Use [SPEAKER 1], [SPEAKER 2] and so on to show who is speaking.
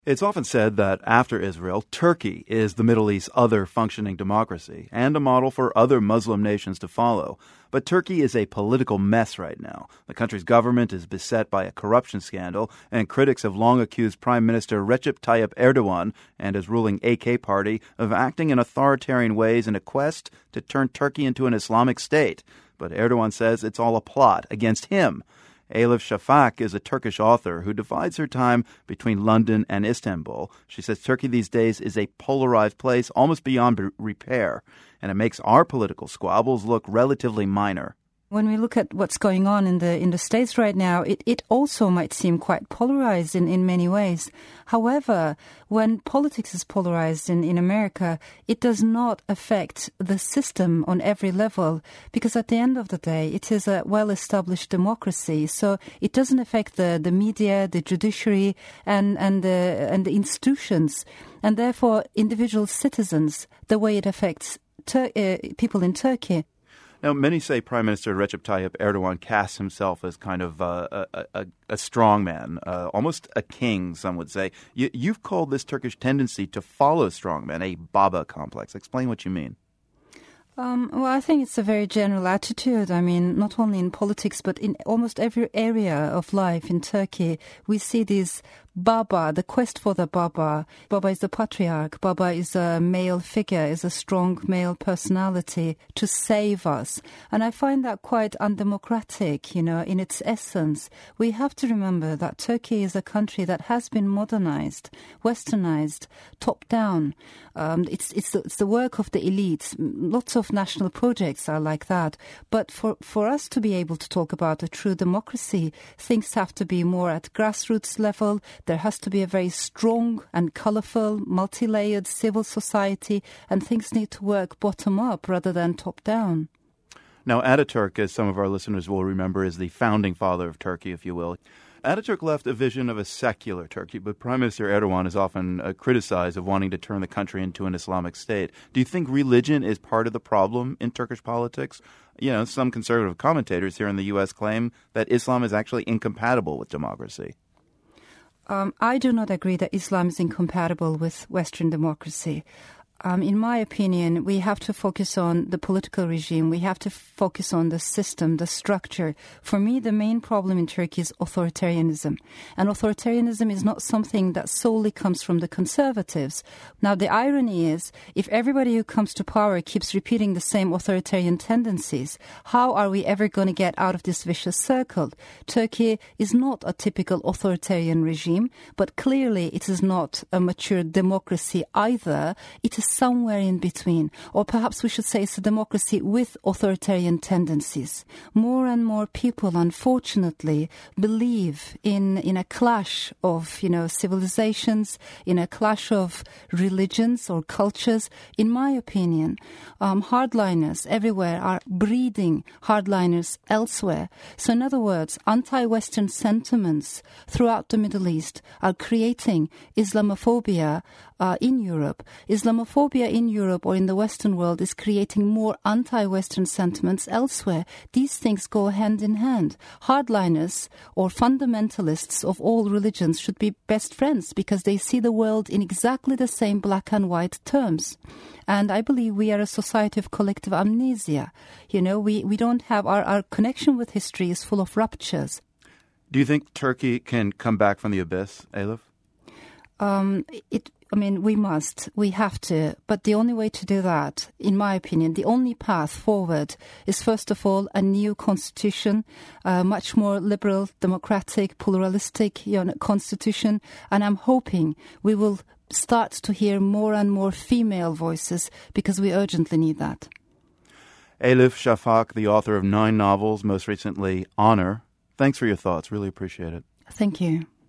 [SPEAKER 1] It's often said that after Israel, Turkey is the Middle East's other functioning democracy and a model for other Muslim nations to follow. But Turkey is a political mess right now. The country's government is beset by a corruption scandal, and critics have long accused Prime Minister Recep Tayyip Erdogan and his ruling AK party of acting in authoritarian ways in a quest to turn Turkey into an Islamic state. But Erdogan says it's all a plot against him. Elif Shafak is a Turkish author who divides her time between London and Istanbul. She says Turkey these days is a polarized place almost beyond repair, and it makes our political squabbles look relatively minor.
[SPEAKER 2] When we look at what's going on in the States right now, it also might seem quite polarized in many ways. However, when politics is polarized in America, it does not affect the system on every level, because at the end of the day, it is a well-established democracy. So it doesn't affect the media, the judiciary, and the institutions, and therefore individual citizens, the way it affects people in Turkey.
[SPEAKER 1] Now, many say Prime Minister Recep Tayyip Erdogan casts himself as kind of a strong man, almost a king, some would say. You've called this Turkish tendency to follow strongmen a Baba complex. Explain what you mean.
[SPEAKER 2] Well, I think it's a very general attitude. I mean, not only in politics, but in almost every area of life in Turkey, we see this Baba, the quest for the Baba. Baba is the patriarch. Baba is a male figure, is a strong male personality to save us. And I find that quite undemocratic, in its essence. We have to remember that Turkey is a country that has been modernized, westernized, top-down. It's the work of the elites. Lots of national projects are like that. But for us to be able to talk about a true democracy, things have to be more at grassroots level. There has to be a very strong and colorful, multi-layered civil society, and things need to work bottom-up rather than top-down.
[SPEAKER 1] Now, Ataturk, as some of our listeners will remember, is the founding father of Turkey, if you will. Ataturk left a vision of a secular Turkey, but Prime Minister Erdogan is often criticized of wanting to turn the country into an Islamic state. Do you think religion is part of the problem in Turkish politics? Some conservative commentators here in the U.S. claim that Islam is actually incompatible with democracy.
[SPEAKER 2] I do not agree that Islam is incompatible with Western democracy. In my opinion, we have to focus on the political regime. We have to focus on the system, the structure. For me, the main problem in Turkey is authoritarianism. And authoritarianism is not something that solely comes from the conservatives. Now, the irony is, if everybody who comes to power keeps repeating the same authoritarian tendencies, how are we ever going to get out of this vicious circle? Turkey is not a typical authoritarian regime, but clearly it is not a mature democracy either. It is somewhere in between, or perhaps we should say it's a democracy with authoritarian tendencies. More and more people, unfortunately, believe in a clash of, civilizations, in a clash of religions or cultures. In my opinion, hardliners everywhere are breeding hardliners elsewhere. So in other words, anti-Western sentiments throughout the Middle East are creating Islamophobia in Europe. Islamophobia in Europe or in the Western world is creating more anti-Western sentiments elsewhere. These things go hand in hand. Hardliners or fundamentalists of all religions should be best friends because they see the world in exactly the same black and white terms. And I believe we are a society of collective amnesia. We don't have our connection with history is full of ruptures.
[SPEAKER 1] Do you think Turkey can come back from the abyss, Elif?
[SPEAKER 2] We must. We have to. But the only way to do that, in my opinion, the only path forward is, first of all, a new constitution, a much more liberal, democratic, pluralistic constitution. And I'm hoping we will start to hear more and more female voices because we urgently need that.
[SPEAKER 1] Elif Shafak, the author of 9 novels, most recently Honor. Thanks for your thoughts. Really appreciate it.
[SPEAKER 2] Thank you.